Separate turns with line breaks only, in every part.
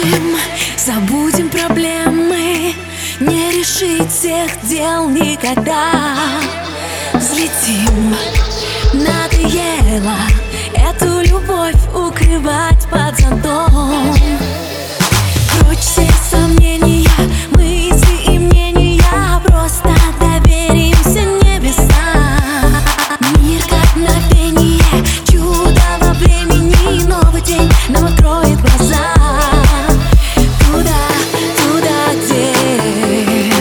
спешим, забудем проблемы, не решить всех дел никогда. Взлетим, надоело эту любовь укрывать под зонтом. Прочь все сомнения, мысли и мнения, просто доверимся небесам. Мир как мгновение, чудо во времени, новый день нам откроет глаза. Туда, туда, где,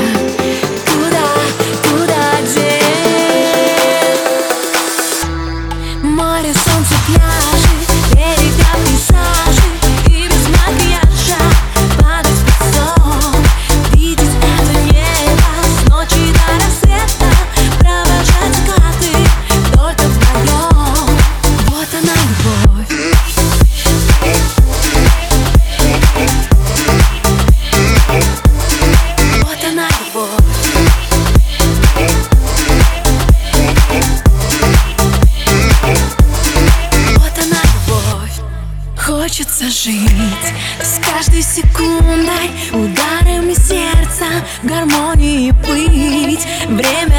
туда, где море, солнце, пляжи, берега, пейзажи, и без макияжа падать под сон, видеть это небо с ночи до рассвета, провожать закаты только вдвоем. Вот она, любовь. Вот она, любовь. Вот она, любовь. Хочется жить с каждой секундой, ударами сердца в гармонии быть. Время